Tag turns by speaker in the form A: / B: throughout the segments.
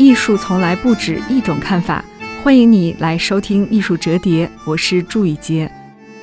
A: 艺术从来不止一种看法，欢迎你来收听艺术折叠，我是祝雨洁。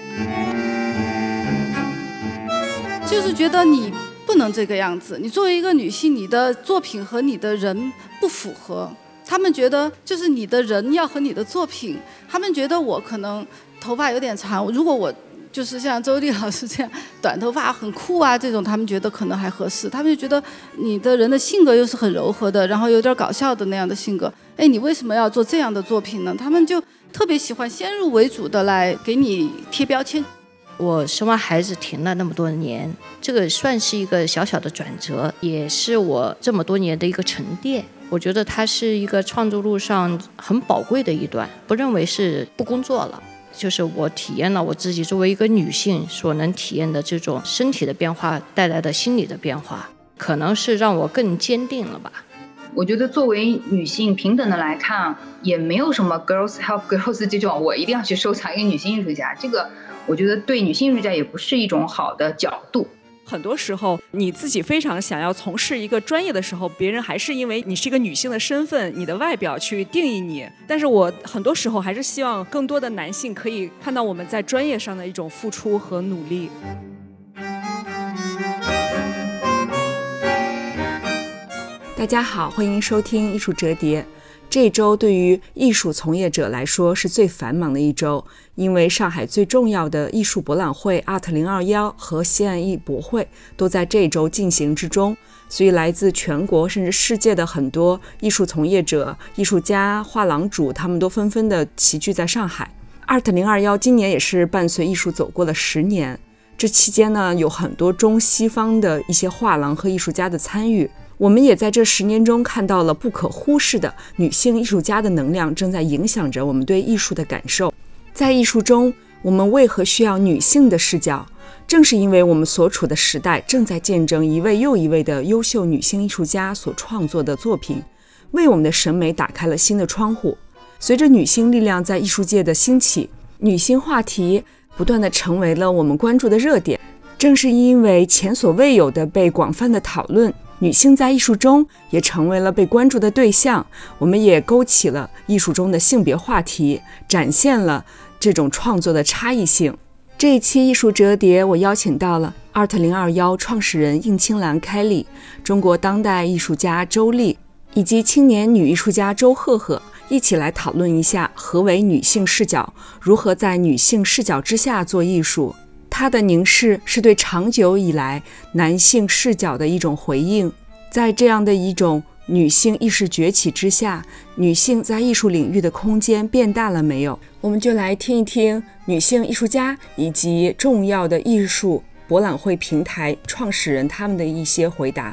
B: 就是觉得你不能这个样子，你作为一个女性，你的作品和你的人不符合。他们觉得就是你的人要和你的作品，他们觉得我可能头发有点长，如果我就是像周丽老师这样短头发很酷啊这种，他们觉得可能还合适。他们就觉得你的人的性格又是很柔和的，然后有点搞笑的那样的性格，你为什么要做这样的作品呢？他们就特别喜欢先入为主的来给你贴标签。
C: 我生完孩子停了那么多年，这个算是一个小小的转折，也是我这么多年的一个沉淀。我觉得它是一个创作路上很宝贵的一段，不认为是不工作了，就是我体验了我自己作为一个女性所能体验的这种身体的变化带来的心理的变化，可能是让我更坚定了吧。
D: 我觉得作为女性平等的来看，也没有什么 girls help girls 这种我一定要去收藏一个女性艺术家，这个我觉得对女性艺术家也不是一种好的角度。
E: 很多时候你自己非常想要从事一个专业的时候，别人还是因为你是一个女性的身份，你的外表去定义你。但是我很多时候还是希望更多的男性可以看到我们在专业上的一种付出和努力。
A: 大家好，欢迎收听艺术折叠。这一周对于艺术从业者来说是最繁忙的一周，因为上海最重要的艺术博览会 ART2021 和西岸艺博会都在这一周进行之中，所以来自全国甚至世界的很多艺术从业者、艺术家、画廊主，他们都纷纷的齐聚在上海。ART2021 今年也是伴随艺术走过了10年，这期间呢，有很多中西方的一些画廊和艺术家的参与。我们也在这10年中看到了不可忽视的女性艺术家的能量正在影响着我们对艺术的感受。在艺术中，我们为何需要女性的视角？正是因为我们所处的时代正在见证一位又一位的优秀女性艺术家所创作的作品，为我们的审美打开了新的窗户。随着女性力量在艺术界的兴起，女性话题不断地成为了我们关注的热点。正是因为前所未有的被广泛的讨论，女性在艺术中也成为了被关注的对象，我们也勾起了艺术中的性别话题，展现了这种创作的差异性。这一期艺术折叠，我邀请到了ART2021创始人应青兰开丽、中国当代艺术家周丽以及青年女艺术家周赫赫，一起来讨论一下何为女性视角，如何在女性视角之下做艺术。他的凝视是对长久以来男性视角的一种回应。在这样的一种女性意识崛起之下，女性在艺术领域的空间变大了没有？我们就来听一听女性艺术家以及重要的艺术博览会平台创始人他们的一些回答。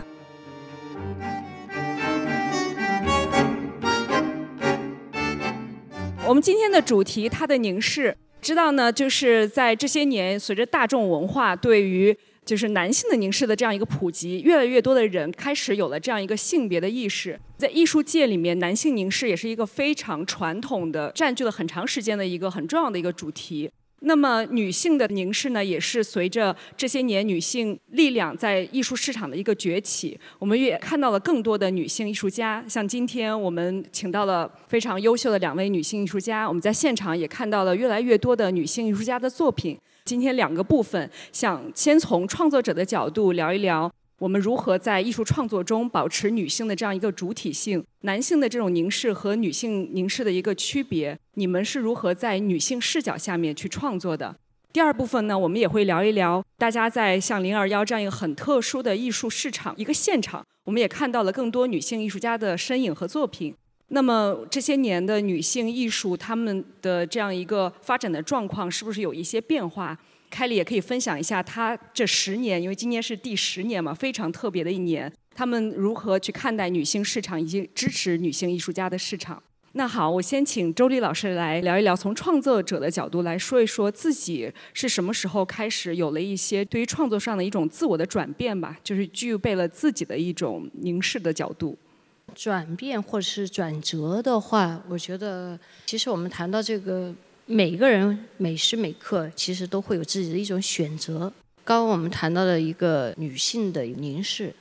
E: 我们今天的主题，它的凝视，知道呢，就是在这些年，随着大众文化对于就是男性的凝视的这样一个普及，越来越多的人开始有了这样一个性别的意识。在艺术界里面，男性凝视也是一个非常传统的，占据了很长时间的一个很重要的一个主题。那么女性的凝视呢，也是随着这些年女性力量在艺术市场的一个崛起，我们也看到了更多的女性艺术家。像今天我们请到了非常优秀的2位女性艺术家，我们在现场也看到了越来越多的女性艺术家的作品。今天2个部分，想先从创作者的角度聊一聊我们如何在艺术创作中保持女性的这样一个主体性，男性的这种凝视和女性凝视的一个区别，你们是如何在女性视角下面去创作的。第2部分呢，我们也会聊一聊大家在像021这样一个很特殊的艺术市场一个现场，我们也看到了更多女性艺术家的身影和作品。那么这些年的女性艺术，她们的这样一个发展的状况是不是有一些变化？凯莉也可以分享一下她这10年，因为今年是第10年嘛，非常特别的一年，她们如何去看待女性市场以及支持女性艺术家的市场。那好，我先请周丽老师来聊一聊，从创作者的角度来说一说自己是什么时候开始有了一些对于创作上的一种自我的转变吧，就是具备了自己的一种凝视的角度。
C: 转变或者是转折的话，我觉得其实我们谈到这个，每一个人每时每刻其实都会有自己的一种选择。刚刚我们谈到了一个女性的凝视，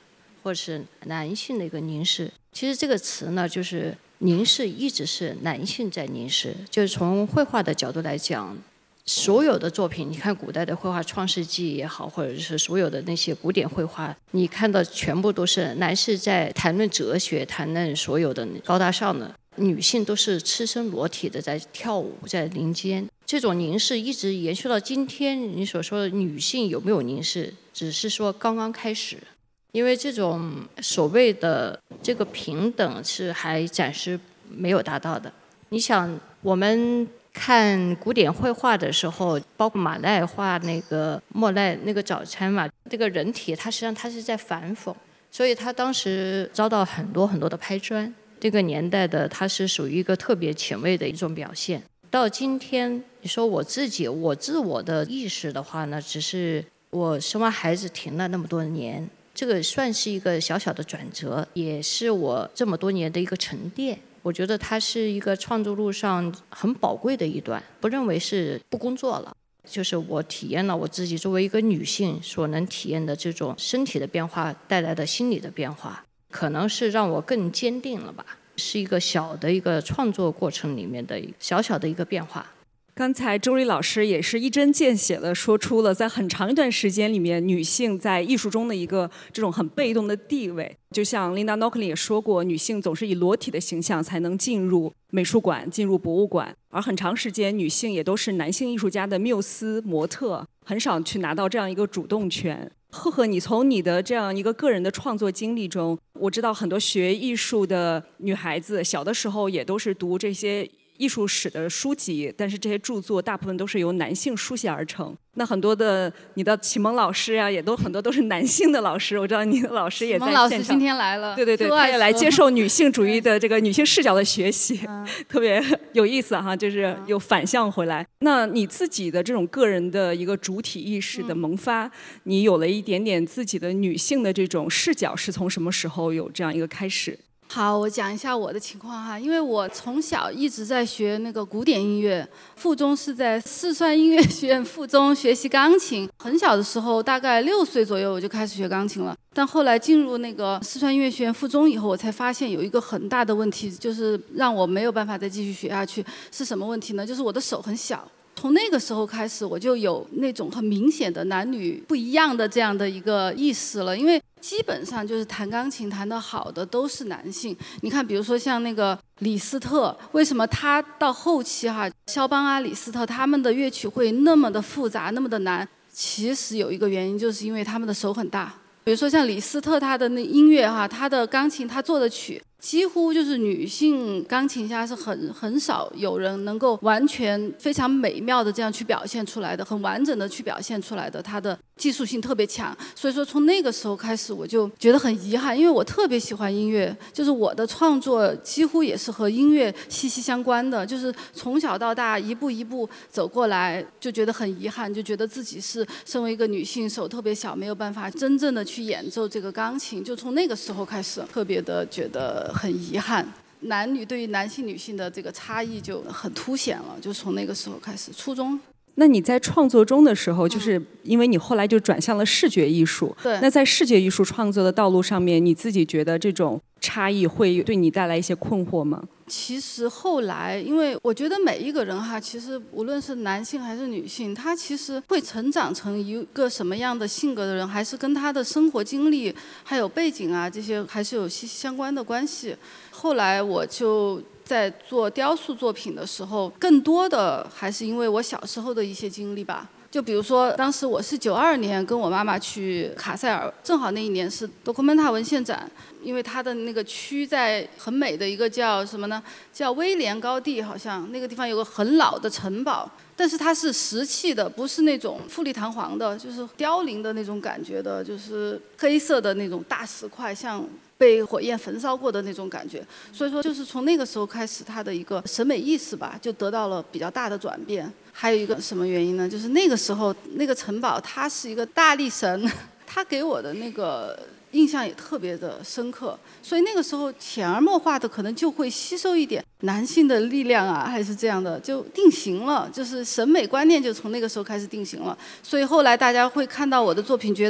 C: 或者是男性的一个凝视。其实这个词呢，就是凝视一直是男性在凝视，就是从绘画的角度来讲，所有的作品，你看古代的绘画《创世纪》也好，或者是所有的那些古典绘画，你看到全部都是男士在谈论哲学，谈论所有的高大上的，女性都是赤身裸体的在跳舞，在林间。这种凝视一直延续到今天，你所说的女性有没有凝视，只是说刚刚开始。因为这种所谓的这个平等是还暂时没有达到的。你想，我们看古典绘画的时候，包括马奈画那个莫奈那个早餐嘛，这个人体它实际上它是在反讽，所以他当时遭到很多很多的拍砖。这个年代的它是属于一个特别前卫的一种表现。到今天，你说我自我的意识的话呢，只是我生完孩子停了那么多年。这个算是一个小小的转折，也是我这么多年的一个沉淀。我觉得它是一个创作路上很宝贵的一段，不认为是不工作了，就是我体验了我自己作为一个女性所能体验的这种身体的变化带来的心理的变化，可能是让我更坚定了吧，是一个小的一个创作过程里面的小小的一个变化。
E: 刚才周丽老师也是一针见血地说出了在很长一段时间里面女性在艺术中的一个这种很被动的地位。就像 Linda Nochlin 也说过，女性总是以裸体的形象才能进入美术馆、进入博物馆，而很长时间女性也都是男性艺术家的缪斯、模特，很少去拿到这样一个主动权。赫赫，你从你的这样一个个人的创作经历中，我知道很多学艺术的女孩子小的时候也都是读这些艺术史的书籍，但是这些著作大部分都是由男性书写而成。那很多的你的启蒙老师啊，也都很多都是男性的老师。我知道你的老师也在现场。
B: 启蒙老师今天来了，
E: 对对对，他也来接受女性主义的这个女性视角的学习，特别有意思哈，就是有反向回来。那你自己的这种个人的一个主体意识的萌发，你有了一点点自己的女性的这种视角，是从什么时候有这样一个开始？
B: 好，我讲一下我的情况哈，因为我从小一直在学那个古典音乐，附中是在四川音乐学院附中学习钢琴。很小的时候，大概6岁左右我就开始学钢琴了。但后来进入那个四川音乐学院附中以后，我才发现有一个很大的问题，就是让我没有办法再继续学下去。是什么问题呢？就是我的手很小。从那个时候开始，我就有那种很明显的男女不一样的这样的一个意识了，因为基本上就是弹钢琴弹得好的都是男性。你看，比如说像那个李斯特，为什么他到后期哈，肖邦啊、李斯特他们的乐曲会那么的复杂、那么的难？其实有一个原因，就是因为他们的手很大。比如说像李斯特他的那音乐哈，他的钢琴他做的曲，几乎就是女性钢琴家是很少有人能够完全非常美妙的这样去表现出来的，很完整的去表现出来的，他的技术性特别强。所以说从那个时候开始，我就觉得很遗憾，因为我特别喜欢音乐，就是我的创作几乎也是和音乐息息相关的，就是从小到大一步一步走过来，就觉得很遗憾，就觉得自己是身为一个女性，手特别小，没有办法真正的去演奏这个钢琴，就从那个时候开始特别的觉得很遗憾。男女对于男性女性的这个差异就很凸显了，就从那个时候开始。初中。
E: 那你在创作中的时候，就是因为你后来就转向了视觉艺术，
B: 对。
E: 那在视觉艺术创作的道路上面，你自己觉得这种差异会对你带来一些困惑吗？
B: 其实后来，因为我觉得每一个人哈，其实无论是男性还是女性，他其实会成长成一个什么样的性格的人，还是跟他的生活经历还有背景啊这些还是有息息相关的关系。后来我就在做雕塑作品的时候，更多的还是因为我小时候的一些经历吧。就比如说，当时我是92年跟我妈妈去卡塞尔，正好那一年是 Documenta 文献展，因为它的那个区在很美的一个叫什么呢？叫威廉高地，好像那个地方有个很老的城堡，但是它是石砌的，不是那种富丽堂皇的，就是凋零的那种感觉的，就是黑色的那种大石块，像被火焰焚烧过的那种感觉。所以说，就是从那个时候开始，他的一个审美意识吧，就得到了比较大的转变。还有一个什么原因呢？就是那个时候那个城堡它是一个大力神，他给我的那个印象也特别的深刻，所以那个时候潜移默化的可能就会吸收一点男性的力量啊，还是这样的，就定型了，就是审美观念就从那个时候开始定型了。所以后来大家会看到我的作品，觉得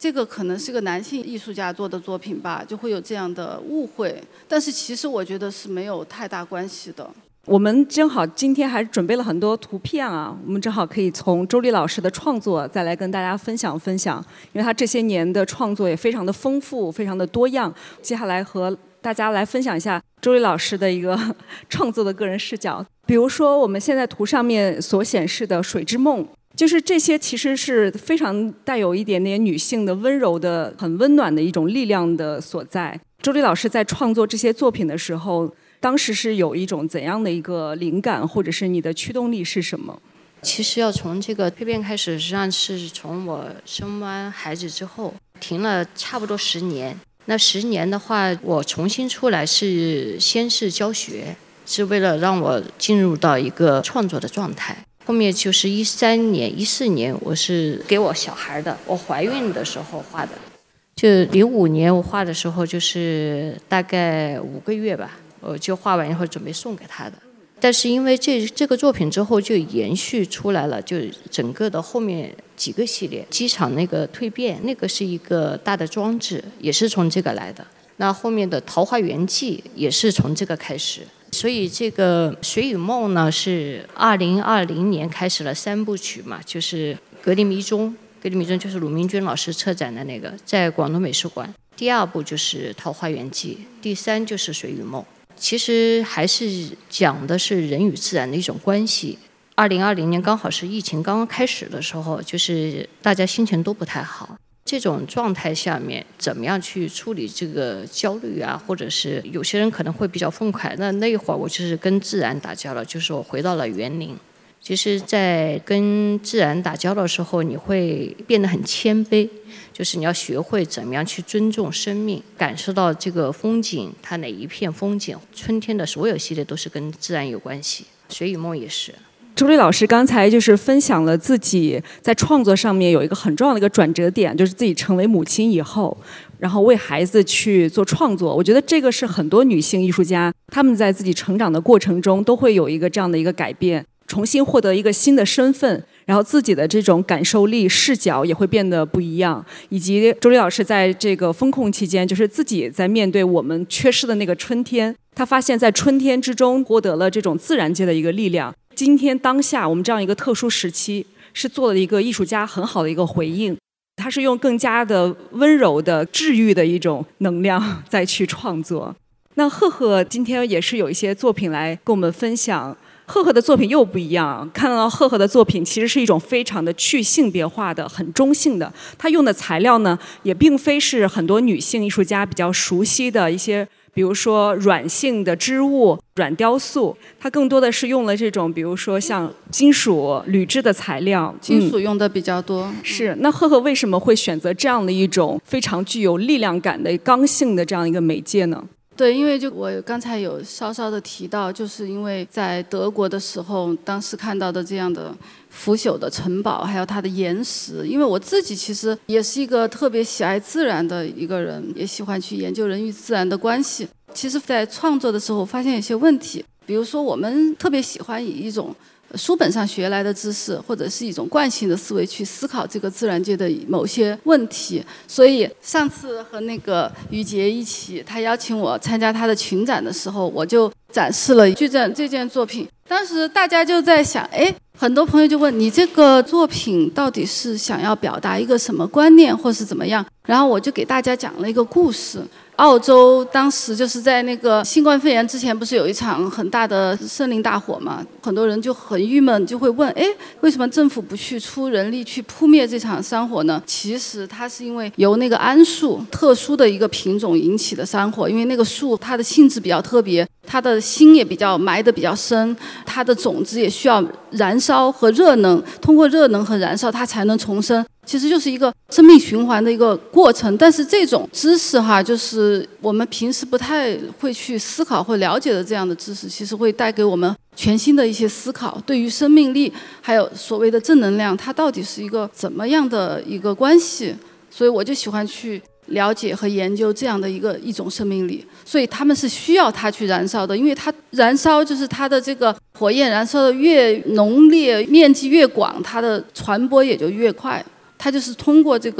B: 这个可能是个男性艺术家做的作品吧，就会有这样的误会。但是其实我觉得是没有太大关系的。
E: 我们正好今天还准备了很多图片啊，我们正好可以从周丽老师的创作再来跟大家分享分享，因为他这些年的创作也非常的丰富，非常的多样。接下来和大家来分享一下周丽老师的一个创作的个人视角。比如说我们现在图上面所显示的水之梦，就是这些其实是非常带有一点点女性的温柔的很温暖的一种力量的所在。周丽老师在创作这些作品的时候，当时是有一种怎样的一个灵感，或者是你的驱动力是什么？
C: 其实要从这个蜕变开始，实际上是从我生完孩子之后停了差不多10年。那10年的话，我重新出来先是教学，是为了让我进入到一个创作的状态。后面就是13年、14年，我是给我小孩的，我怀孕的时候画的。就05年我画的时候，就是大概5个月吧，我就画完以后准备送给他的。但是因为这个作品之后就延续出来了，就整个的后面几个系列，机场那个蜕变，那个是一个大的装置，也是从这个来的。那后面的桃花源记也是从这个开始。所以这个水与梦呢，是2020年开始了3部曲嘛，就是格林迷踪就是鲁明君老师策展的那个，在广东美术馆。第2部就是桃花源记，第3就是水与梦。其实还是讲的是人与自然的一种关系。2020年刚好是疫情刚刚开始的时候，就是大家心情都不太好，这种状态下面怎么样去处理这个焦虑啊，或者是有些人可能会比较愤慨。那一会儿我就是跟自然打交道，就是我回到了园林。其实在跟自然打交道的时候，你会变得很谦卑，就是你要学会怎么样去尊重生命，感受到这个风景，它哪一片风景。春天的所有系列都是跟自然有关系，水与梦也是。
E: 周丽老师刚才就是分享了自己在创作上面有一个很重要的一个转折点，就是自己成为母亲以后，然后为孩子去做创作。我觉得这个是很多女性艺术家她们在自己成长的过程中都会有一个这样的一个改变，重新获得一个新的身份，然后自己的这种感受力、视角也会变得不一样。以及周丽老师在这个封控期间，就是自己在面对我们缺失的那个春天，他发现在春天之中获得了这种自然界的一个力量。今天当下我们这样一个特殊时期，是做了一个艺术家很好的一个回应，他是用更加的温柔的治愈的一种能量再去创作。那赫赫今天也是有一些作品来跟我们分享。赫赫的作品又不一样，看到赫赫的作品其实是一种非常的去性别化的、很中性的。他用的材料呢，也并非是很多女性艺术家比较熟悉的一些，比如说软性的织物、软雕塑，它更多的是用了这种，比如说像金属、铝制的材料。
B: 金属用的比较多。
E: 是。那赫赫为什么会选择这样的一种非常具有力量感的刚性的这样一个媒介呢？
B: 对，因为就我刚才有稍稍的提到，就是因为在德国的时候，当时看到的这样的腐朽的城堡，还有它的岩石。因为我自己其实也是一个特别喜爱自然的一个人，也喜欢去研究人与自然的关系。其实在创作的时候发现有些问题，比如说我们特别喜欢以一种书本上学来的知识，或者是一种惯性的思维去思考这个自然界的某些问题。所以上次和那个于杰一起，他邀请我参加他的群展的时候，我就展示了这件作品。当时大家就在想，很多朋友就问你这个作品到底是想要表达一个什么观念，或是怎么样。然后我就给大家讲了一个故事。澳洲当时就是在那个新冠肺炎之前，不是有一场很大的森林大火嘛？很多人就很郁闷，就会问，为什么政府不去出人力去扑灭这场山火呢？其实它是因为由那个桉树特殊的一个品种引起的山火，因为那个树它的性质比较特别，它的心也比较埋得比较深，它的种子也需要燃烧和热能，通过热能和燃烧它才能重生。其实就是一个生命循环的一个过程。但是这种知识就是我们平时不太会去思考或了解的这样的知识，其实会带给我们全新的一些思考，对于生命力还有所谓的正能量，它到底是一个怎么样的一个关系。所以我就喜欢去了解和研究这样的一种生命力。所以他们是需要它去燃烧的，因为它燃烧就是它的这个火焰燃烧的越浓烈，面积越广，它的传播也就越快。它就是通过这个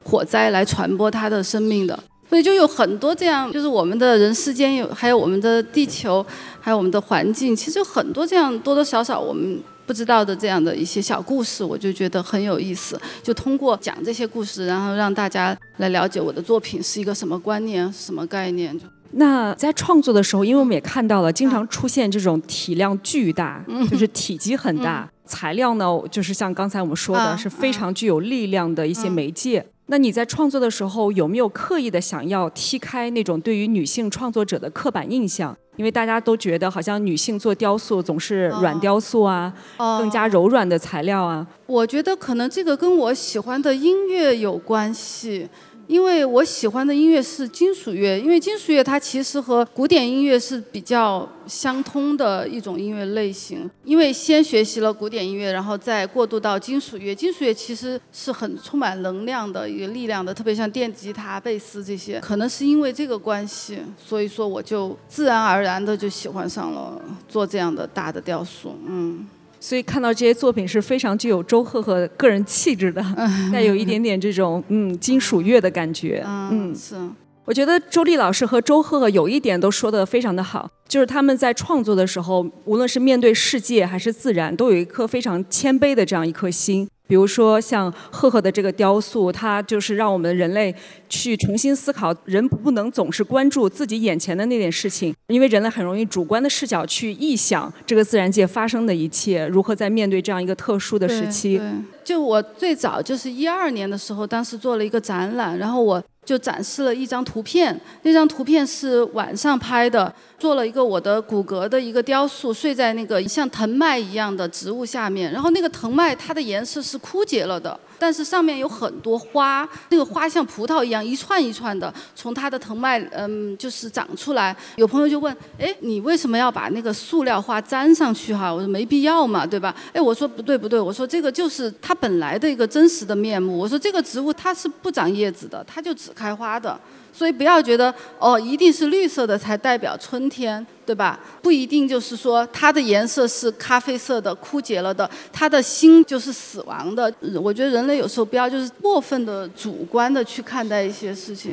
B: 火灾来传播它的生命的。所以就有很多这样，就是我们的人世间还有我们的地球，还有我们的环境，其实有很多这样多多少少我们不知道的这样的一些小故事，我就觉得很有意思。就通过讲这些故事，然后让大家来了解我的作品是一个什么观念、什么概念。
E: 那在创作的时候，因为我们也看到了，经常出现这种体量巨大，就是体积很大，材料呢，就是像刚才我们说的，是非常具有力量的一些媒介。那你在创作的时候，有没有刻意的想要踢开那种对于女性创作者的刻板印象？因为大家都觉得好像女性做雕塑总是软雕塑啊，更加柔软的材料啊。
B: 我觉得可能这个跟我喜欢的音乐有关系。因为我喜欢的音乐是金属乐，因为金属乐它其实和古典音乐是比较相通的一种音乐类型。因为先学习了古典音乐，然后再过渡到金属乐。金属乐其实是很充满能量的一个力量的，特别像电吉他、贝斯这些。可能是因为这个关系，所以说我就自然而然的就喜欢上了做这样的大的雕塑。
E: 所以看到这些作品是非常具有周赫赫个人气质的，带有一点点这种金属乐的感觉。
B: 是。
E: 我觉得周丽老师和周赫赫有一点都说得非常的好，就是他们在创作的时候，无论是面对世界还是自然，都有一颗非常谦卑的这样一颗心。比如说像赫赫的这个雕塑，它就是让我们人类去重新思考，人不能总是关注自己眼前的那点事情，因为人类很容易主观的视角去臆想这个自然界发生的一切，如何在面对这样一个特殊的时期。
B: 对，就我最早就是2012年的时候，当时做了一个展览，然后我就展示了一张图片，那张图片是晚上拍的，做了一个我的骨骼的一个雕塑，睡在那个像藤蔓一样的植物下面，然后那个藤蔓它的颜色是枯竭了的，但是上面有很多花，那个花像葡萄一样一串一串的从它的藤蔓就是长出来。有朋友就问，哎，你为什么要把那个塑料花粘上去哈？我说没必要嘛，对吧？哎，我说不对，我说这个就是它本来的一个真实的面目。我说这个植物它是不长叶子的，它就只开花的。所以不要觉得一定是绿色的才代表春天，对吧？不一定就是说它的颜色是咖啡色的、枯竭了的，它的心就是死亡的。我觉得人类有时候不要就是过分的主观的去看待一些事情。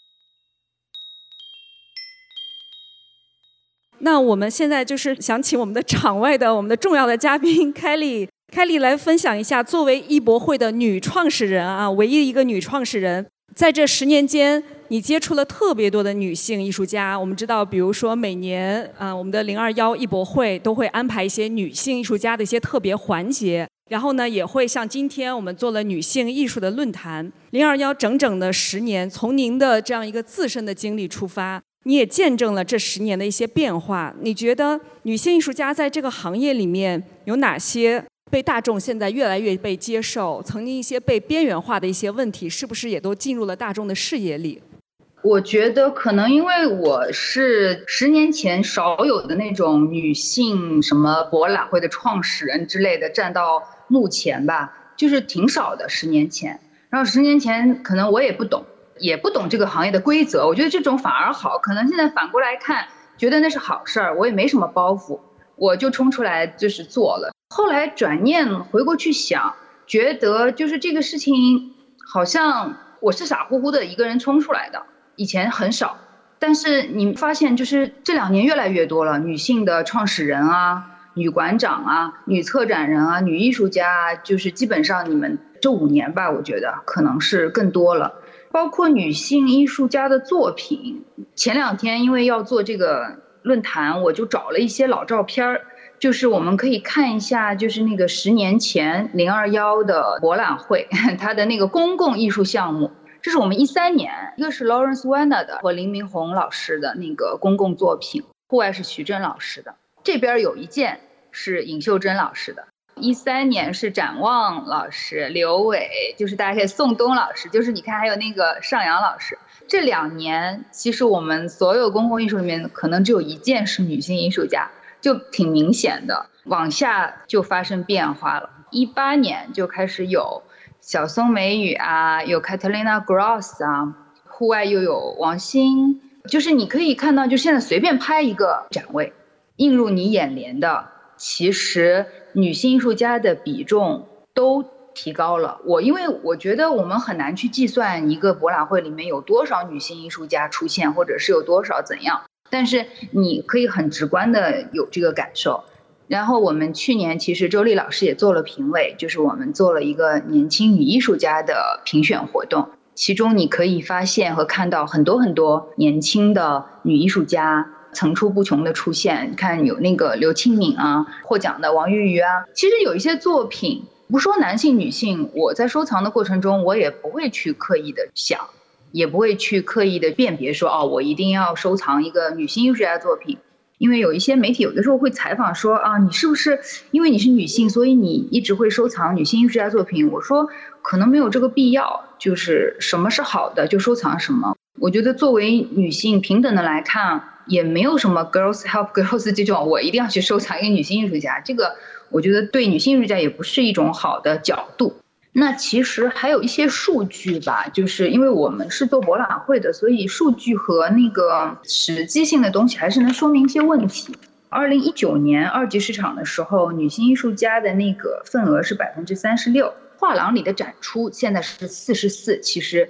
E: 那我们现在就是想请我们的场外的我们的重要的嘉宾凯莉来分享一下，作为艺博会的女创始人啊，唯一一个女创始人，在这10年间，你接触了特别多的女性艺术家。我们知道，比如说每年我们的021艺博会都会安排一些女性艺术家的一些特别环节，然后呢，也会像今天我们做了女性艺术的论坛。021整整的10年，从您的这样一个自身的经历出发，你也见证了这10年的一些变化。你觉得女性艺术家在这个行业里面有哪些被大众现在越来越被接受，曾经一些被边缘化的一些问题，是不是也都进入了大众的视野里？
D: 我觉得可能因为我是10年前少有的那种女性什么博览会的创始人之类的站到目前吧，就是挺少的10年前。然后10年前可能我也不懂这个行业的规则，我觉得这种反而好，可能现在反过来看觉得那是好事儿，我也没什么包袱，我就冲出来就是做了。后来转念回过去想，觉得就是这个事情好像我是傻乎乎的一个人冲出来的，以前很少，但是你发现就是这2年越来越多了，女性的创始人啊、女馆长啊、女策展人啊、女艺术家啊，就是基本上你们这5年吧，我觉得可能是更多了。包括女性艺术家的作品，前2天因为要做这个论坛，我就找了一些老照片，就是我们可以看一下，就是那个10年前021的博览会，它的那个公共艺术项目，这是我们13年，一个是 Lawrence Weiner 的和林明宏老师的那个公共作品，户外是徐峥老师的，这边有一件是尹秀珍老师的，13年是展望老师、刘伟，就是大家可以宋冬老师，就是你看还有那个尚阳老师。这2年其实我们所有公共艺术里面可能只有一件是女性艺术家，就挺明显的，往下就发生变化了。18年就开始有小松美羽啊，有 Catalina Gross 啊，户外又有王欣，就是你可以看到，就现在随便拍一个展位，映入你眼帘的，其实女性艺术家的比重都提高了。因为我觉得我们很难去计算一个博览会里面有多少女性艺术家出现，或者是有多少怎样，但是你可以很直观的有这个感受。然后我们去年其实周丽老师也做了评委，就是我们做了一个年轻女艺术家的评选活动，其中你可以发现和看到很多很多年轻的女艺术家层出不穷的出现。看有那个刘庆敏啊，获奖的王玉瑜啊，其实有一些作品不说男性女性，我在收藏的过程中我也不会去刻意的想，也不会去刻意的辨别说我一定要收藏一个女性艺术家作品。因为有一些媒体有的时候会采访说你是不是因为你是女性所以你一直会收藏女性艺术家作品，我说可能没有这个必要，就是什么是好的就收藏什么。我觉得作为女性平等的来看，也没有什么 girls help girls 这种我一定要去收藏一个女性艺术家，这个我觉得对女性艺术家也不是一种好的角度。那其实还有一些数据吧，就是因为我们是做博览会的，所以数据和那个实际性的东西还是能说明一些问题。2019年二级市场的时候，女性艺术家的那个份额是36%，画廊里的展出现在是44%，其实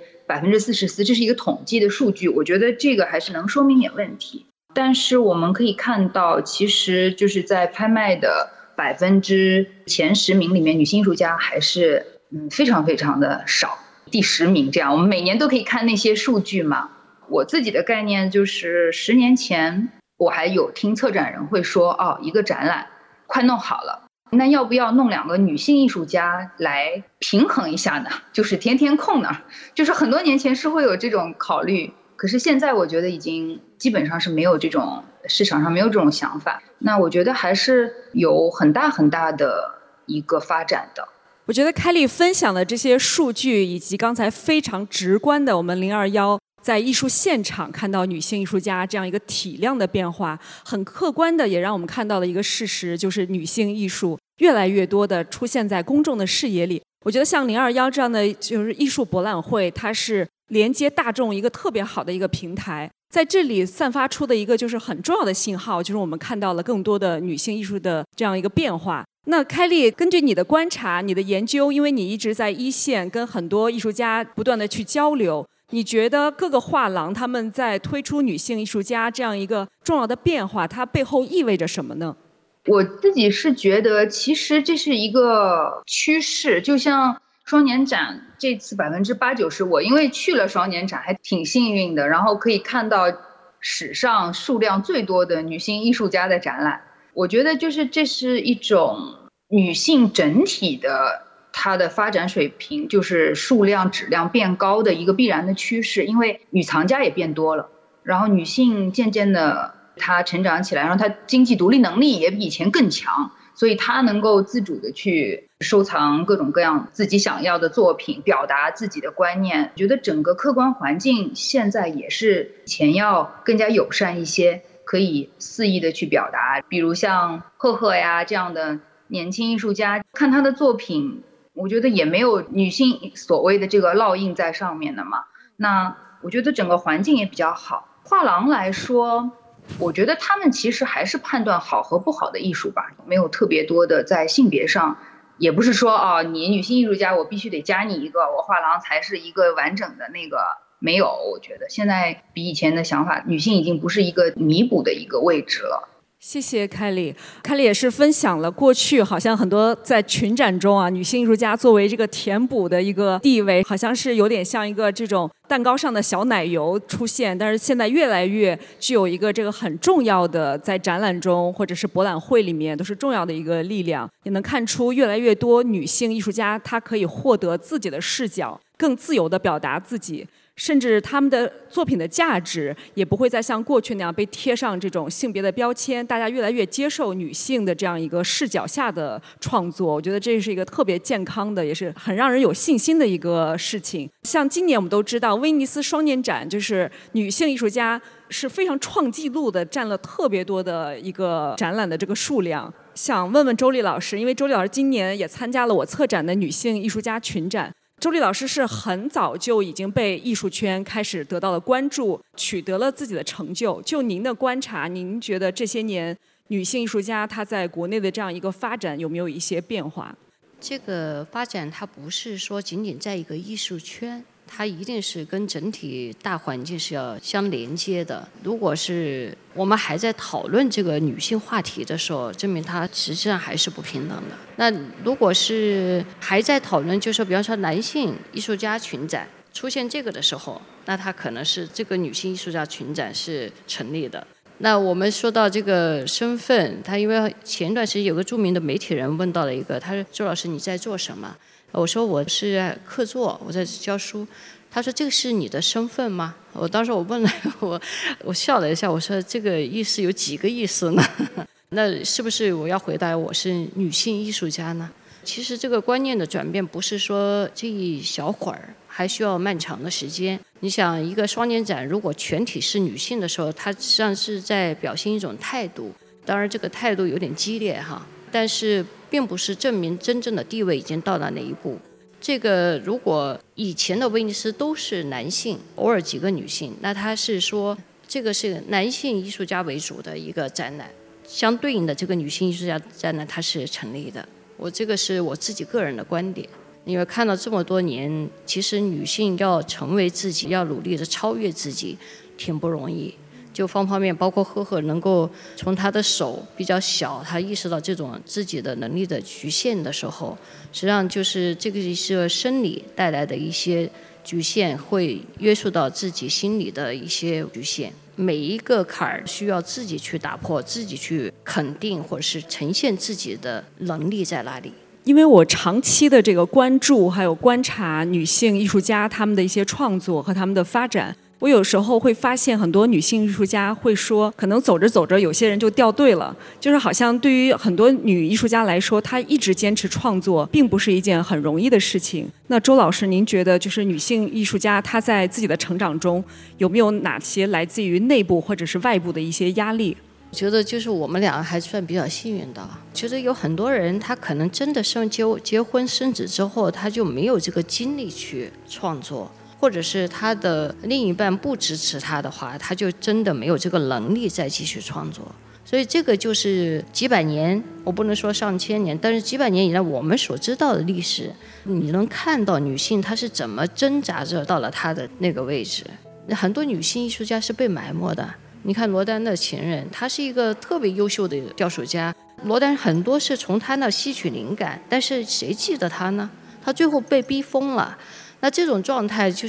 D: 44%这是一个统计的数据，我觉得这个还是能说明点问题。但是我们可以看到，其实就是在拍卖的前10名里面，女性艺术家还是非常非常的少，第10名这样。我们每年都可以看那些数据嘛。我自己的概念就是10年前我还有听策展人会说一个展览快弄好了，那要不要弄2个女性艺术家来平衡一下呢？就是填填空呢？就是很多年前是会有这种考虑，可是现在我觉得已经基本上是没有这种，市场上没有这种想法。那我觉得还是有很大很大的一个发展的。
E: 我觉得凯莉分享的这些数据，以及刚才非常直观的我们021在艺术现场看到女性艺术家这样一个体量的变化，很客观的也让我们看到了一个事实，就是女性艺术越来越多的出现在公众的视野里。我觉得像021这样的就是艺术博览会，它是连接大众一个特别好的一个平台，在这里散发出的一个就是很重要的信号，就是我们看到了更多的女性艺术的这样一个变化。那凯莉，根据你的观察、你的研究，因为你一直在一线跟很多艺术家不断的去交流，你觉得各个画廊他们在推出女性艺术家这样一个重要的变化，它背后意味着什么呢？
D: 我自己是觉得其实这是一个趋势，就像双年展这次80%-90%，我因为去了双年展还挺幸运的，然后可以看到史上数量最多的女性艺术家的展览。我觉得就是这是一种女性整体的它的发展水平，就是数量质量变高的一个必然的趋势。因为女藏家也变多了，然后女性渐渐的她成长起来，然后她经济独立能力也比以前更强，所以她能够自主的去收藏各种各样自己想要的作品，表达自己的观念。我觉得整个客观环境现在也是以前要更加友善一些，可以肆意的去表达。比如像赫赫呀这样的年轻艺术家，看他的作品，我觉得也没有女性所谓的这个烙印在上面的嘛。那我觉得整个环境也比较好。画廊来说，我觉得他们其实还是判断好和不好的艺术吧，没有特别多的在性别上，也不是说你女性艺术家我必须得加你一个，我画廊才是一个完整的那个。没有，我觉得现在比以前的想法，女性已经不是一个弥补的一个位置了。
E: 谢谢凯莉。凯莉也是分享了过去好像很多在群展中女性艺术家作为这个填补的一个地位，好像是有点像一个这种蛋糕上的小奶油出现，但是现在越来越具有一个这个很重要的在展览中或者是博览会里面都是重要的一个力量。也能看出越来越多女性艺术家她可以获得自己的视角，更自由地表达自己，甚至他们的作品的价值也不会再像过去那样被贴上这种性别的标签，大家越来越接受女性的这样一个视角下的创作。我觉得这是一个特别健康的，也是很让人有信心的一个事情。像今年我们都知道威尼斯双年展，就是女性艺术家是非常创纪录的，占了特别多的一个展览的这个数量。想问问周丽老师，因为周丽老师今年也参加了我策展的女性艺术家群展，周丽老师是很早就已经被艺术圈开始得到了关注，取得了自己的成就。就您的观察，您觉得这些年女性艺术家她在国内的这样一个发展有没有一些变化？
C: 这个发展它不是说仅仅在一个艺术圈，它一定是跟整体大环境是要相连接的。如果是我们还在讨论这个女性话题的时候，证明它实际上还是不平等的。那如果是还在讨论，就是比方说男性艺术家群展出现这个的时候，那它可能是这个女性艺术家群展是成立的。那我们说到这个身份，他因为前一段时间有个著名的媒体人问到了一个，他说周老师你在做什么？我说我是客座，我在教书。他说这个是你的身份吗？我当时我问了我笑了一下，我说这个意思有几个意思呢？那是不是我要回答我是女性艺术家呢？其实这个观念的转变不是说这一小会儿，还需要漫长的时间。你想一个双年展如果全体是女性的时候，它实际上是在表现一种态度，当然这个态度有点激烈哈，但是并不是证明真正的地位已经到了哪一步。这个如果以前的威尼斯都是男性，偶尔几个女性，那他是说这个是男性艺术家为主的一个展览，相对应的这个女性艺术家展览它是成立的。这个是我自己个人的观点，因为看到这么多年，其实女性要成为自己，要努力的超越自己，挺不容易。就方方面面，包括赫赫能够从他的手比较小，他意识到这种自己的能力的局限的时候，实际上就是这个是生理带来的一些局限，会约束到自己心理的一些局限。每一个坎儿需要自己去打破，自己去肯定或者是呈现自己的能力在哪里。
E: 因为我长期的这个关注还有观察女性艺术家她们的一些创作和她们的发展，我有时候会发现很多女性艺术家会说，可能走着走着有些人就掉队了，就是好像对于很多女艺术家来说，她一直坚持创作并不是一件很容易的事情。那周老师您觉得就是女性艺术家她在自己的成长中有没有哪些来自于内部或者是外部的一些压力？
C: 我觉得就是我们两个还算比较幸运的，觉得有很多人他可能真的结婚生子之后，他就没有这个精力去创作，或者是他的另一半不支持他的话，他就真的没有这个能力再继续创作。所以这个就是几百年，我不能说上千年，但是几百年以来我们所知道的历史，你能看到女性她是怎么挣扎着到了她的那个位置。很多女性艺术家是被埋没的，你看罗丹的情人，他是一个特别优秀的雕塑家，罗丹很多是从他那吸取灵感，但是谁记得他呢？他最后被逼疯了。那这种状态就是，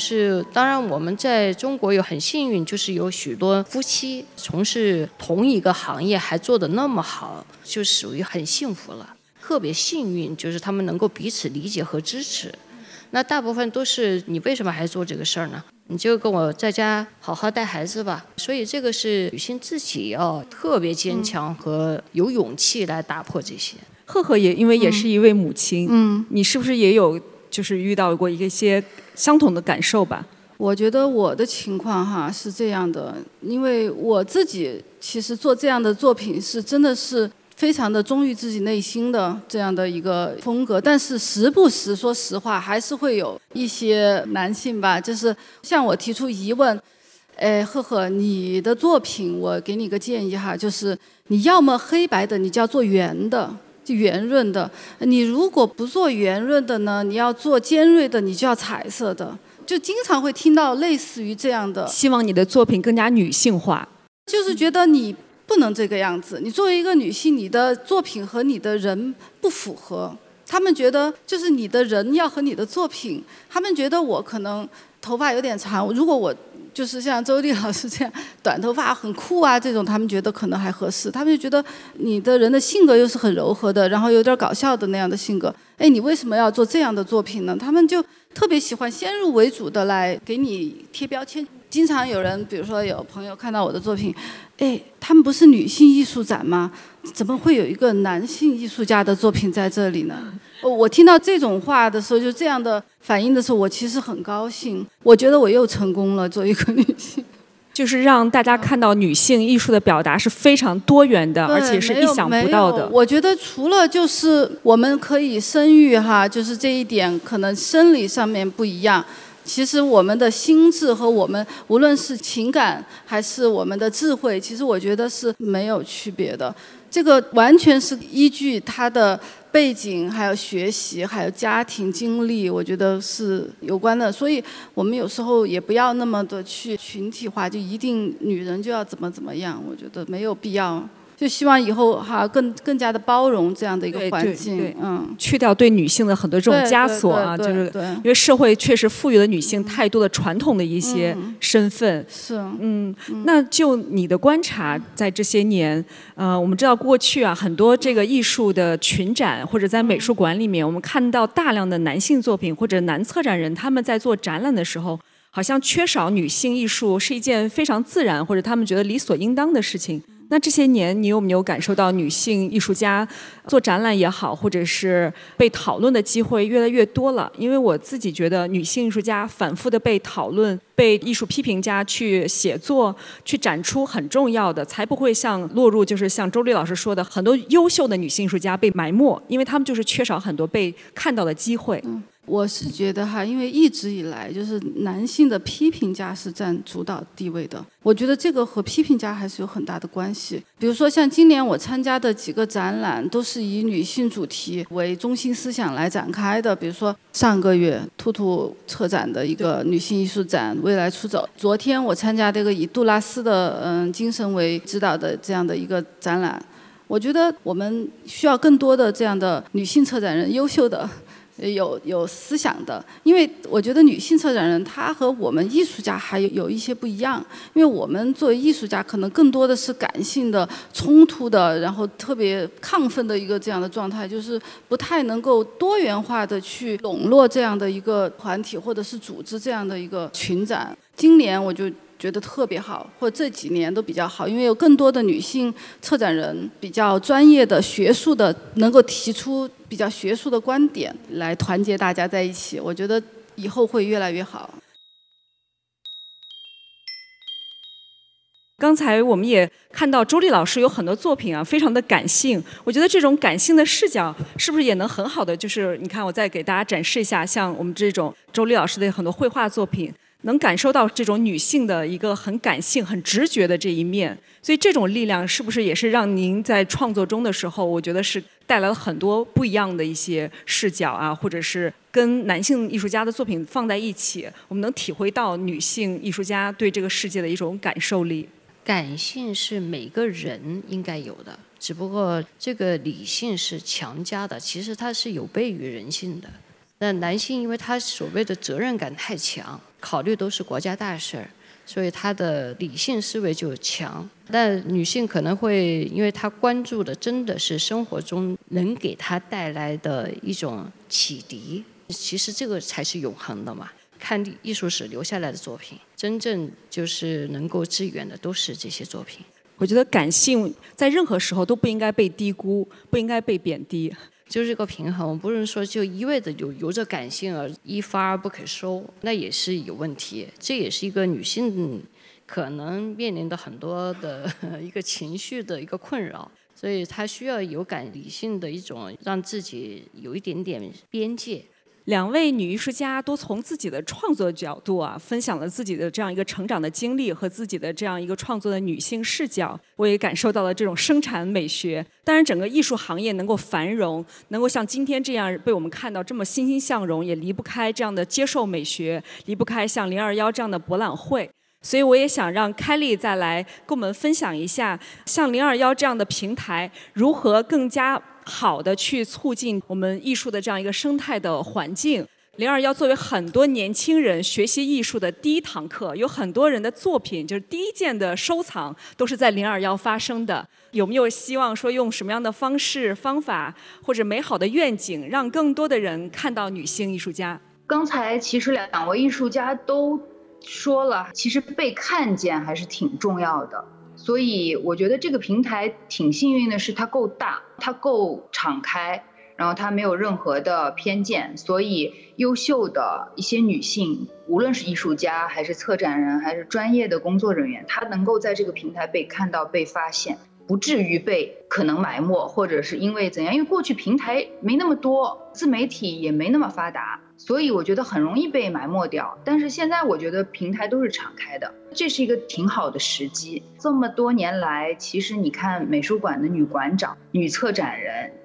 C: 当然我们在中国有很幸运，就是有许多夫妻从事同一个行业还做得那么好，就属于很幸福了。特别幸运就是他们能够彼此理解和支持。那大部分都是你为什么还做这个事儿呢？你就跟我在家好好带孩子吧。所以这个是女性自己要特别坚强和有勇气来打破这些。
E: 赫赫也因为也是一位母亲，你是不是也有就是遇到过一些相同的感受吧？
B: 我觉得我的情况是这样的，因为我自己其实做这样的作品是真的是非常的忠于自己内心的这样的一个风格，但是时不时说实话还是会有一些男性吧，就是向我提出疑问，赫赫，你的作品我给你个建议哈，就是你要么黑白的你就要做圆的，就圆润的，你如果不做圆润的呢，你要做尖锐的，你就要彩色的，就经常会听到类似于这样的。
E: 希望你的作品更加女性化，
B: 就是觉得你不能这个样子，你作为一个女性，你的作品和你的人不符合。他们觉得就是你的人要和你的作品，他们觉得我可能头发有点长，如果我就是像周丽老师这样短头发很酷啊这种，他们觉得可能还合适。他们就觉得你的人的性格又是很柔和的，然后有点搞笑的那样的性格，你为什么要做这样的作品呢？他们就特别喜欢先入为主的来给你贴标签。经常有人，比如说有朋友看到我的作品，他们不是女性艺术展吗？怎么会有一个男性艺术家的作品在这里呢？我听到这种话的时候，就这样的反应的时候，我其实很高兴，我觉得我又成功了，做一个女性。
E: 就是让大家看到女性艺术的表达是非常多元的，而且是意想不到的。
B: 我觉得除了就是我们可以生育就是这一点可能生理上面不一样，其实我们的心智和我们无论是情感还是我们的智慧，其实我觉得是没有区别的。这个完全是依据它的背景，还有学习，还有家庭经历，我觉得是有关的。所以我们有时候也不要那么的去群体化，就一定女人就要怎么样，我觉得没有必要。就希望以后更加的包容这样的一个环境，
E: 去掉对女性的很多这种枷锁啊，就是因为社会确实赋予了女性太多的传统的一些身份。
B: 是，
E: 那就你的观察，在这些年，我们知道过去啊，很多这个艺术的群展或者在美术馆里面，我们看到大量的男性作品或者男策展人他们在做展览的时候，好像缺少女性艺术是一件非常自然或者他们觉得理所应当的事情。那这些年你有没有感受到女性艺术家做展览也好，或者是被讨论的机会越来越多了？因为我自己觉得女性艺术家反复的被讨论，被艺术批评家去写作去展出很重要的，才不会落入就是像周丽老师说的，很多优秀的女性艺术家被埋没，因为她们就是缺少很多被看到的机会。
B: 我是觉得因为一直以来就是男性的批评家是占主导地位的，我觉得这个和批评家还是有很大的关系。比如说像今年我参加的几个展览都是以女性主题为中心思想来展开的，比如说上个月兔兔策展的一个女性艺术展未来出走，昨天我参加这个以杜拉斯的精神为指导的这样的一个展览。我觉得我们需要更多的这样的女性策展人，优秀的有思想的，因为我觉得女性策展人她和我们艺术家还有一些不一样，因为我们作为艺术家可能更多的是感性的、冲突的，然后特别亢奋的一个这样的状态，就是不太能够多元化的去笼络这样的一个团体或者是组织这样的一个群展。今年我就觉得特别好，或者这几年都比较好，因为有更多的女性策展人比较专业的、学术的，能够提出比较学术的观点来团结大家在一起，我觉得以后会越来越好。
E: 刚才我们也看到周丽老师有很多作品啊，非常的感性。我觉得这种感性的视角是不是也能很好的，就是你看我再给大家展示一下，像我们这种周丽老师的很多绘画作品，能感受到这种女性的一个很感性、很直觉的这一面。所以这种力量是不是也是让您在创作中的时候，我觉得是带来了很多不一样的一些视角啊，或者是跟男性艺术家的作品放在一起，我们能体会到女性艺术家对这个世界的一种感受力。
C: 感性是每个人应该有的，只不过这个理性是强加的，其实它是有悖于人性的。那男性因为他所谓的责任感太强，考虑都是国家大事儿，所以他的理性思维就强。但女性可能会因为她关注的真的是生活中能给她带来的一种启迪，其实这个才是永恒的嘛。看艺术史留下来的作品，真正就是能够致远的都是这些作品。
E: 我觉得感性在任何时候都不应该被低估，不应该被贬低，
C: 就是一个平衡。不是说就一味的由着感性而一发而不可收，那也是有问题。这也是一个女性可能面临的很多的一个情绪的一个困扰，所以她需要有理性的一种让自己有一点点边界。
E: 两位女艺术家都从自己的创作角度啊，分享了自己的这样一个成长的经历和自己的这样一个创作的女性视角。我也感受到了这种生产美学。当然，整个艺术行业能够繁荣，能够像今天这样被我们看到这么欣欣向荣，也离不开这样的接受美学，离不开像021这样的博览会。所以我也想让凯莉再来跟我们分享一下，像021这样的平台如何更加好的去促进我们艺术的这样一个生态的环境。021作为很多年轻人学习艺术的第一堂课，有很多人的作品就是第一件的收藏都是在021发生的。有没有希望说用什么样的方式、方法或者美好的愿景，让更多的人看到女性艺术家？
D: 刚才其实两位艺术家都说了，其实被看见还是挺重要的。所以我觉得这个平台挺幸运的是它够大，它够敞开，然后它没有任何的偏见，所以优秀的一些女性，无论是艺术家还是策展人还是专业的工作人员，她能够在这个平台被看到、被发现，不至于被可能埋没，或者是因为怎样，因为过去平台没那么多，自媒体也没那么发达，所以我觉得很容易被埋没掉。但是现在我觉得平台都是敞开的，这是一个挺好的时机。这么多年来，其实你看美术馆的女馆长、女策展人，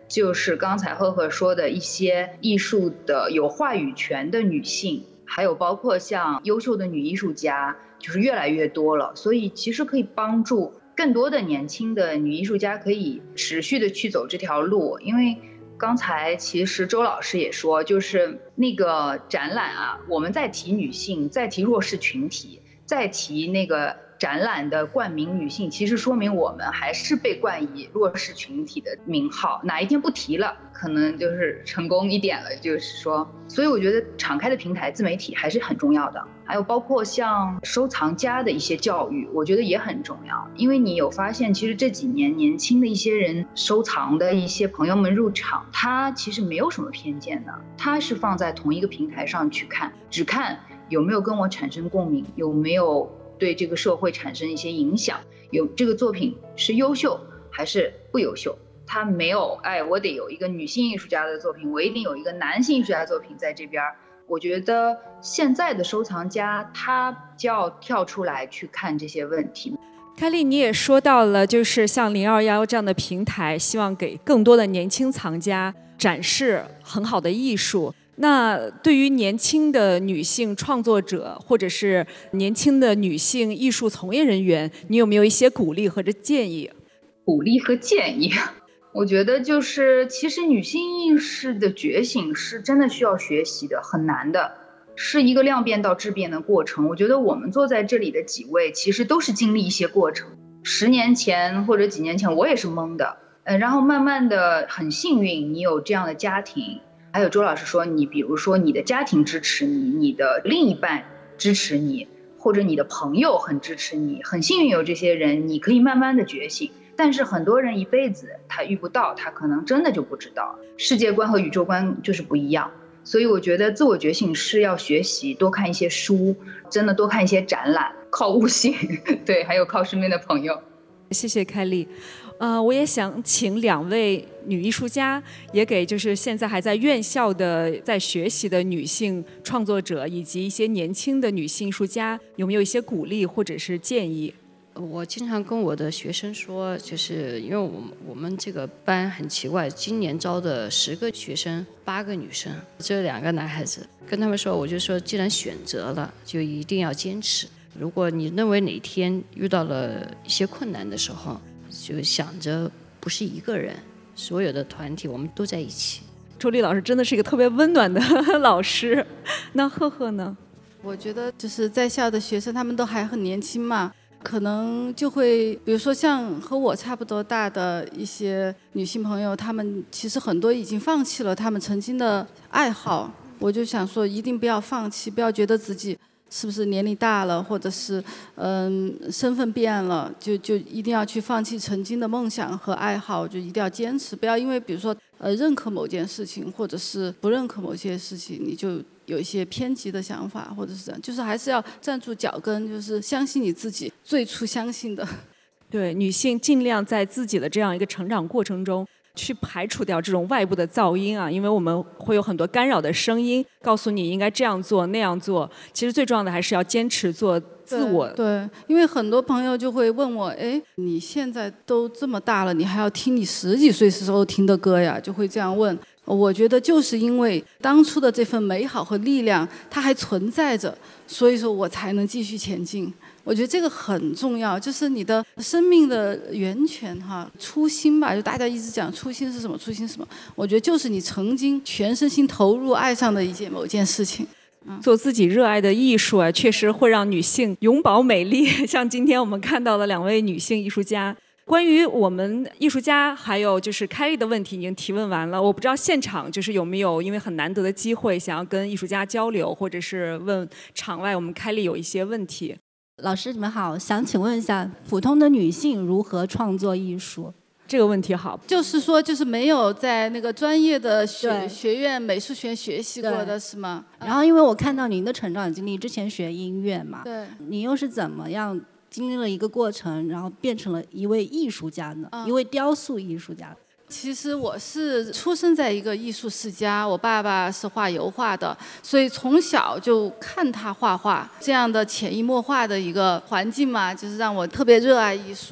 D: 就是刚才赫赫说的一些艺术的有话语权的女性，还有包括像优秀的女艺术家，就是越来越多了。所以其实可以帮助更多的年轻的女艺术家可以持续的去走这条路。因为刚才其实周老师也说，就是那个展览啊，我们在提女性，在提弱势群体，在提那个展览的冠名女性，其实说明我们还是被冠以弱势群体的名号。哪一天不提了，可能就是成功一点了，就是说，所以我觉得敞开的平台自媒体还是很重要的。还有包括像收藏家的一些教育，我觉得也很重要。因为你有发现，其实这几年年轻的一些人收藏的一些朋友们入场，他其实没有什么偏见的，他是放在同一个平台上去看，只看有没有跟我产生共鸣，有没有对这个社会产生一些影响，有这个作品是优秀还是不优秀。他没有我得有一个女性艺术家的作品，我一定有一个男性艺术家的作品在这边。我觉得现在的收藏家他就要跳出来去看这些问题。
E: 开丽，你也说到了，就是像021这样的平台，希望给更多的年轻藏家展示很好的艺术。那对于年轻的女性创作者，或者是年轻的女性艺术从业人员，你有没有一些鼓励和建议？
D: 鼓励和建议，我觉得就是其实女性意识的觉醒是真的需要学习的，很难的，是一个量变到质变的过程。我觉得我们坐在这里的几位其实都是经历一些过程，10年前或者几年前我也是懵的，然后慢慢的很幸运你有这样的家庭，还有周老师说你比如说你的家庭支持你，你的另一半支持你，或者你的朋友很支持你，很幸运有这些人，你可以慢慢的觉醒。但是很多人一辈子他遇不到，他可能真的就不知道，世界观和宇宙观就是不一样。所以我觉得自我觉醒是要学习，多看一些书，真的多看一些展览，靠悟性对，还有靠身边的朋友。
E: 谢谢开丽。我也想请2位女艺术家，也给就是现在还在院校的在学习的女性创作者，以及一些年轻的女性艺术家，有没有一些鼓励或者是建议？
C: 我经常跟我的学生说，就是因为我们这个班很奇怪，今年招的10个学生，8个女生，只有2个男孩子。跟他们说，我就说，既然选择了，就一定要坚持。如果你认为哪天遇到了一些困难的时候，就想着不是一个人，所有的团体我们都在一起。
E: 周丽老师真的是一个特别温暖的老师。那赫赫呢？
B: 我觉得就是在校的学生，他们都还很年轻嘛。可能就会比如说像和我差不多大的一些女性朋友，她们其实很多已经放弃了她们曾经的爱好。我就想说一定不要放弃，不要觉得自己是不是年龄大了，或者是身份变了，就一定要去放弃曾经的梦想和爱好，就一定要坚持。不要因为比如说认可某件事情，或者是不认可某些事情，你就有一些偏激的想法，或者是这样，就是还是要站住脚跟，就是相信你自己最初相信的。
E: 对，女性尽量在自己的这样一个成长过程中去排除掉这种外部的噪音啊，因为我们会有很多干扰的声音告诉你应该这样做那样做，其实最重要的还是要坚持做自我。
B: 对，因为很多朋友就会问我，你现在都这么大了，你还要听你10几岁时候听的歌呀，就会这样问。我觉得就是因为当初的这份美好和力量它还存在着，所以说我才能继续前进。我觉得这个很重要，就是你的生命的源泉哈，初心吧，就大家一直讲初心是什么，初心是什么，我觉得就是你曾经全身心投入爱上的某件事情。
E: 做自己热爱的艺术啊，确实会让女性永葆美丽。像今天我们看到的2位女性艺术家，关于我们艺术家还有就是开丽的问题已经提问完了，我不知道现场就是有没有因为很难得的机会想要跟艺术家交流，或者是问场外我们开丽有一些问题。
F: 老师你们好，想请问一下，普通的女性如何创作艺术？
E: 这个问题好，
B: 就是说就是没有在那个专业的学院美术学院学习过的是吗？
F: 然后因为我看到您的成长经历，之前学音乐嘛，
B: 对，
F: 你又是怎么样经历了一个过程，然后变成了一位艺术家呢？一位雕塑艺术家。
B: 其实我是出生在一个艺术世家，我爸爸是画油画的，所以从小就看他画画，这样的潜移默化的一个环境嘛，就是让我特别热爱艺术。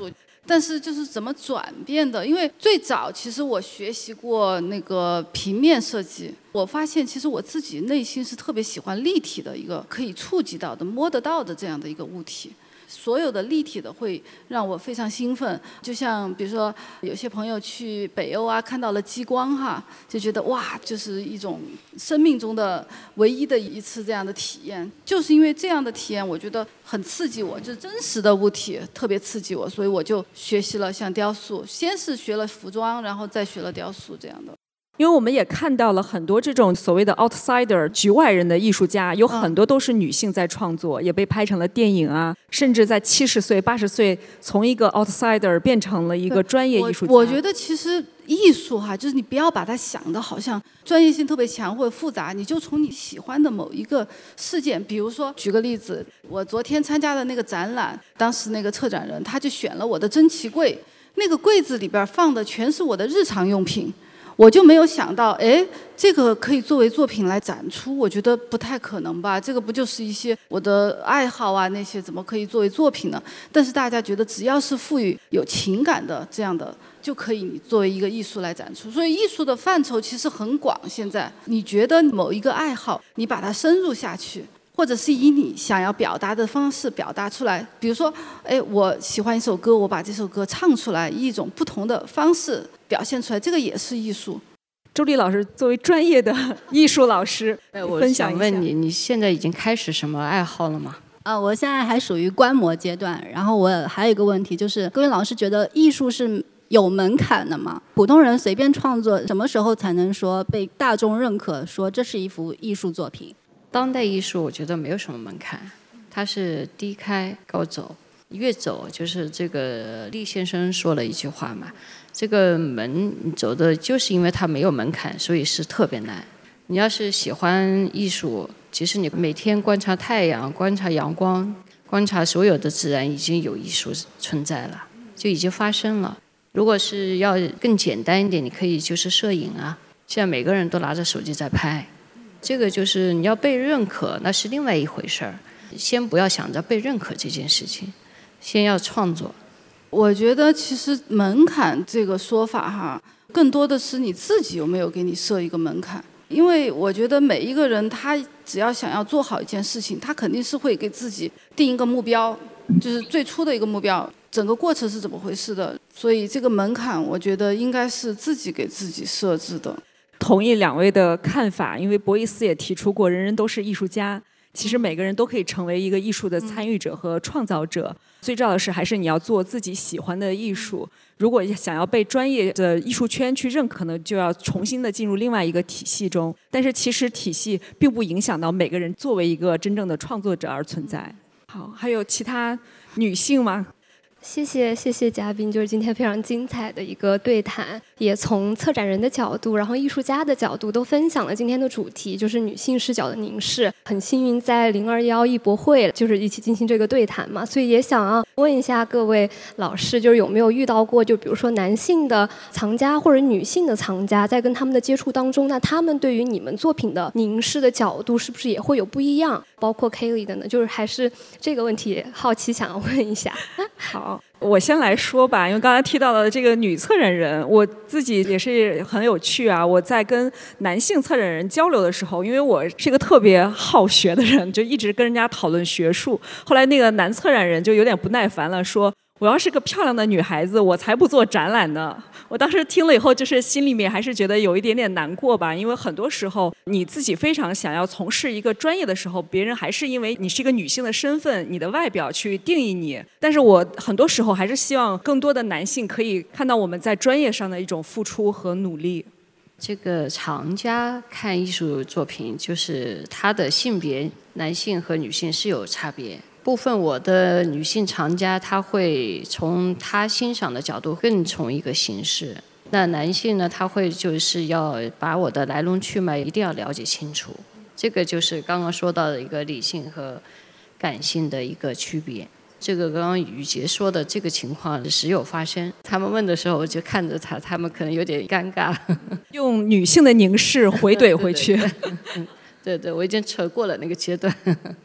B: 但是就是怎么转变的？因为最早其实我学习过那个平面设计，我发现其实我自己内心是特别喜欢立体的一个可以触及到的、摸得到的这样的一个物体。所有的立体的会让我非常兴奋，就像比如说有些朋友去北欧啊，看到了激光哈，就觉得哇，就是一种生命中的唯一的一次这样的体验。就是因为这样的体验，我觉得很刺激我，就是真实的物体特别刺激我，所以我就学习了像雕塑，先是学了服装，然后再学了雕塑这样的。
E: 因为我们也看到了很多这种所谓的 outsider 局外人的艺术家，有很多都是女性在创作，也被拍成了电影啊，甚至在70岁、80岁，从一个 outsider 变成了一个专业艺术家。
B: 我觉得其实艺术哈，就是你不要把它想的好像专业性特别强或者复杂，你就从你喜欢的某一个事件，比如说举个例子，我昨天参加的那个展览，当时那个策展人他就选了我的珍奇柜，那个柜子里边放的全是我的日常用品。我就没有想到，哎，这个可以作为作品来展出，我觉得不太可能吧？这个不就是一些我的爱好啊，那些怎么可以作为作品呢？但是大家觉得只要是赋予有情感的这样的，就可以你作为一个艺术来展出。所以艺术的范畴其实很广。现在你觉得某一个爱好，你把它深入下去，或者是以你想要表达的方式表达出来。比如说，哎，我喜欢一首歌，我把这首歌唱出来，以一种不同的方式表现出来，这个也是艺术。
E: 周丽老师作为专业的艺术老师，
C: 我
E: 分享一下。
C: 想问你，你现在已经开始什么爱好了吗？
F: 我现在还属于观摩阶段。然后我还有一个问题，就是各位老师觉得艺术是有门槛的吗？普通人随便创作，什么时候才能说被大众认可，说这是一幅艺术作品？
C: 当代艺术我觉得没有什么门槛，它是低开高走，越走就是这个厉先生说了一句话嘛，这个门你走的就是因为它没有门槛，所以是特别难。你要是喜欢艺术，其实你每天观察太阳，观察阳光，观察所有的自然，已经有艺术存在了，就已经发生了。如果是要更简单一点，你可以就是摄影啊，现在每个人都拿着手机在拍，这个就是你要被认可，那是另外一回事儿。先不要想着被认可这件事情，先要创作。
B: 我觉得其实门槛这个说法哈，更多的是你自己有没有给你设一个门槛。因为我觉得每一个人他只要想要做好一件事情，他肯定是会给自己定一个目标，就是最初的一个目标，整个过程是怎么回事的。所以这个门槛我觉得应该是自己给自己设置的。
E: 同意两位的看法，因为博伊斯也提出过，人人都是艺术家，其实每个人都可以成为一个艺术的参与者和创造者。最重要的是还是你要做自己喜欢的艺术。如果想要被专业的艺术圈去认可呢，就要重新的进入另外一个体系中。但是其实体系并不影响到每个人作为一个真正的创作者而存在。好，还有其他女性吗？
G: 谢谢嘉宾，就是今天非常精彩的一个对谈，也从策展人的角度，然后艺术家的角度都分享了今天的主题，就是女性视角的凝视。很幸运在021艺博会就是一起进行这个对谈嘛，所以也想要问一下各位老师，就是有没有遇到过，就比如说男性的藏家或者女性的藏家，在跟他们的接触当中，那他们对于你们作品的凝视的角度是不是也会有不一样？包括 Kelly 的呢，就是还是这个问题好奇想要问一下。
E: 好，我先来说吧，因为刚才提到的这个女策展人，我自己也是很有趣啊。我在跟男性策展人交流的时候，因为我是一个特别好学的人，就一直跟人家讨论学术。后来那个男策展人就有点不耐烦了，说我要是个漂亮的女孩子，我才不做展览呢。我当时听了以后，就是心里面还是觉得有一点点难过吧，因为很多时候你自己非常想要从事一个专业的时候，别人还是因为你是一个女性的身份，你的外表去定义你。但是我很多时候还是希望更多的男性可以看到我们在专业上的一种付出和努力。
C: 这个藏家看艺术作品，就是他的性别，男性和女性是有差别。部分我的女性藏家，他会从他欣赏的角度更从一个形式。那男性呢，他会就是要把我的来龙去脉一定要了解清楚。这个就是刚刚说到的一个理性和感性的一个区别。这个刚刚雨杰说的这个情况时有发生。他们问的时候，我就看着他们可能有点尴尬，
E: 用女性的凝视回怼回去。
C: 对，我已经扯过了那个阶段。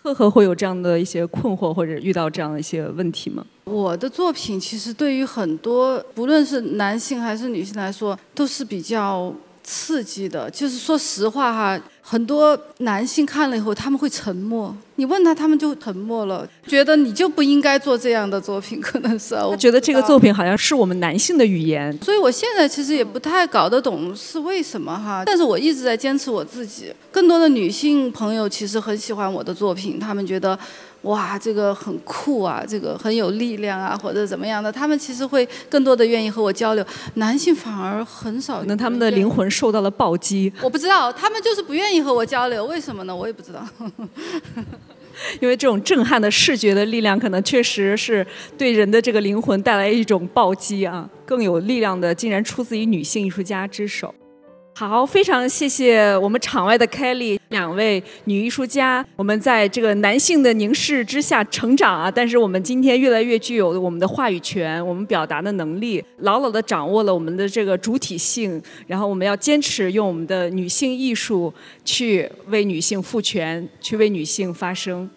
E: 赫赫会有这样的一些困惑或者遇到这样的一些问题吗？
B: 我的作品其实对于很多不论是男性还是女性来说都是比较刺激的，就是说实话哈，很多男性看了以后他们会沉默，你问他们就沉默了，觉得你就不应该做这样的作品，可能是
E: 我觉得这个作品好像是我们男性的语言，
B: 所以我现在其实也不太搞得懂是为什么哈，但是我一直在坚持我自己。更多的女性朋友其实很喜欢我的作品，他们觉得哇，这个很酷啊，这个很有力量啊，或者怎么样的，他们其实会更多的愿意和我交流。男性反而很少，
E: 可能他们的灵魂受到了暴击。
B: 我不知道，他们就是不愿意和我交流，为什么呢？我也不知道。
E: 因为这种震撼的视觉的力量，可能确实是对人的这个灵魂带来一种暴击啊，更有力量的，竟然出自于女性艺术家之手。好，非常谢谢我们场外的 Kelly 2位女艺术家，我们在这个男性的凝视之下成长啊，但是我们今天越来越具有我们的话语权，我们表达的能力，牢牢地掌握了我们的这个主体性，然后我们要坚持用我们的女性艺术去为女性赋权，去为女性发声。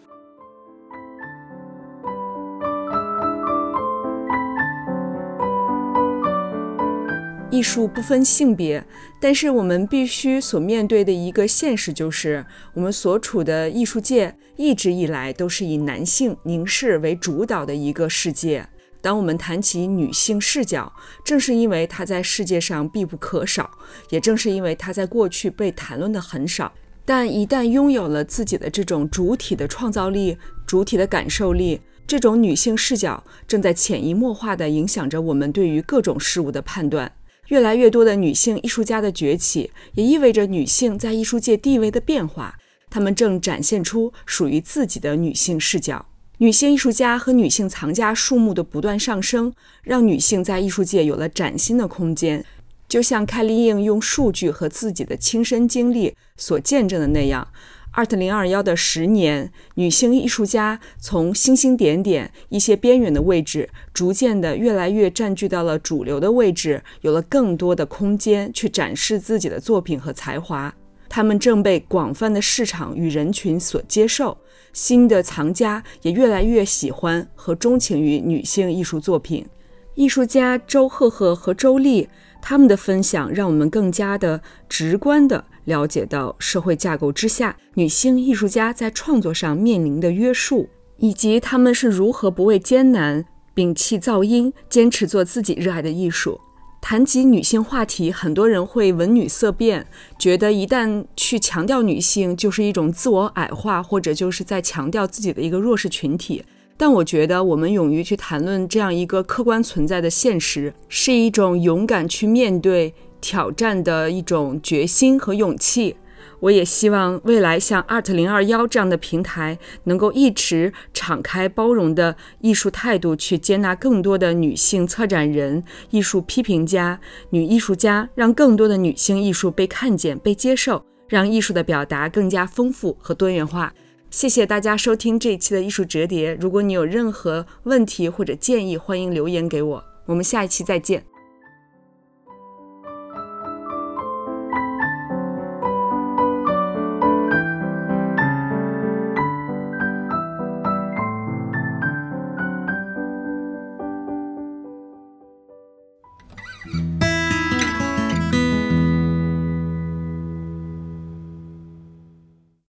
E: 艺术不分性别，但是我们必须所面对的一个现实就是，我们所处的艺术界一直以来都是以男性凝视为主导的一个世界。当我们谈起女性视角，正是因为它在世界上必不可少，也正是因为它在过去被谈论的很少。但一旦拥有了自己的这种主体的创造力、主体的感受力，这种女性视角正在潜移默化地影响着我们对于各种事物的判断。越来越多的女性艺术家的崛起，也意味着女性在艺术界地位的变化。她们正展现出属于自己的女性视角。女性艺术家和女性藏家数目的不断上升，让女性在艺术界有了崭新的空间。就像凯莉应用数据和自己的亲身经历所见证的那样，ART2021的10年，女性艺术家从星星点点一些边缘的位置，逐渐的越来越占据到了主流的位置，有了更多的空间去展示自己的作品和才华。他们正被广泛的市场与人群所接受，新的藏家也越来越喜欢和钟情于女性艺术作品。艺术家周赫赫和周丽他们的分享让我们更加的直观地了解到社会架构之下女性艺术家在创作上面临的约束，以及他们是如何不畏艰难，摒弃噪音，坚持做自己热爱的艺术。谈及女性话题，很多人会闻女色变，觉得一旦去强调女性就是一种自我矮化，或者就是在强调自己的一个弱势群体。但我觉得我们勇于去谈论这样一个客观存在的现实，是一种勇敢去面对挑战的一种决心和勇气。我也希望未来像 ART2021 这样的平台能够一直敞开包容的艺术态度，去接纳更多的女性策展人、艺术批评家、女艺术家，让更多的女性艺术被看见、被接受，让艺术的表达更加丰富和多元化。谢谢大家收听这一期的艺术折叠，如果你有任何问题或者建议，欢迎留言给我，我们下一期再见。